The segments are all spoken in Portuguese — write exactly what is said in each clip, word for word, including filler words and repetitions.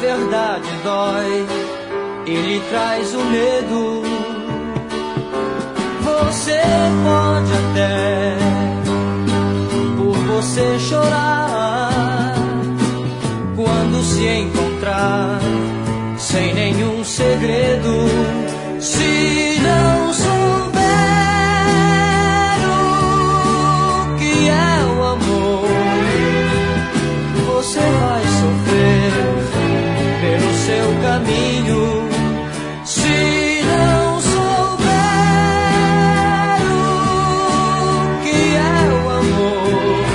verdade dói e lhe traz o medo. Você pode até por você chorar quando se encontrar sem nenhum segredo. Se não souber o que é o amor, você vai sofrer pelo seu caminho. Se não souber o que é o amor,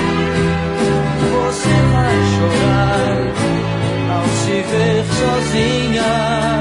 você vai chorar ao se ver sozinha.